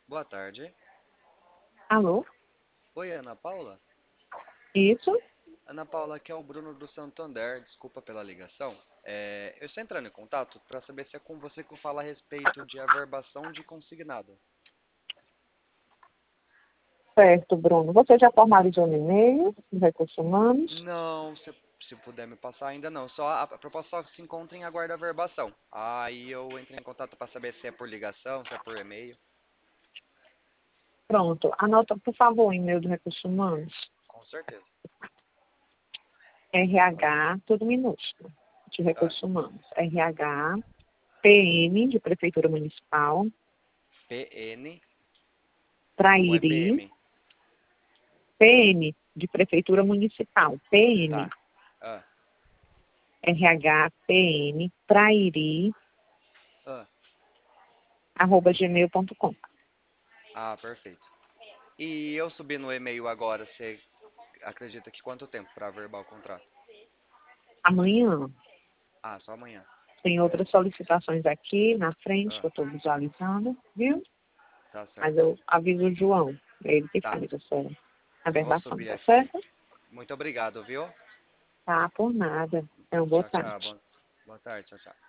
Boa tarde. Alô? Oi, Ana Paula? Isso? Ana Paula, aqui é o Bruno do Santander. Desculpa pela ligação. Eu estou entrando em contato para saber se é com você que eu falo a respeito de averbação de consignado. Certo, Bruno. Você já formalizou no e-mail de recursos humanos? Não, se puder me passar ainda não. Só a proposta só se encontra em aguardo averbação. Aí eu entrei em contato para saber se é por ligação, se é por e-mail. Pronto. Anota, por favor, o e-mail de recursos humanos. Com certeza. RH, tudo minúsculo, de Ah, recursos humanos. RH, PM, de Prefeitura Municipal, PN ou é Trairi, PM? PM, de Prefeitura Municipal, PM, Tá. Ah, RH, PM, Trairi, ah, @gmail.com. perfeito. E eu subi no e-mail agora, você acredita que quanto tempo para verbal o contrato? Amanhã Só amanhã. tem outras solicitações aqui na frente Ah, que eu estou visualizando, viu? tá Mas certo. eu aviso o João, é ele que Tá. faz essa Vou averbação, subir tá aqui. certo? Muito obrigado, viu? Tá, por nada. Então, boa Tchau, tchau. tarde. Boa tarde, tchau, tchau.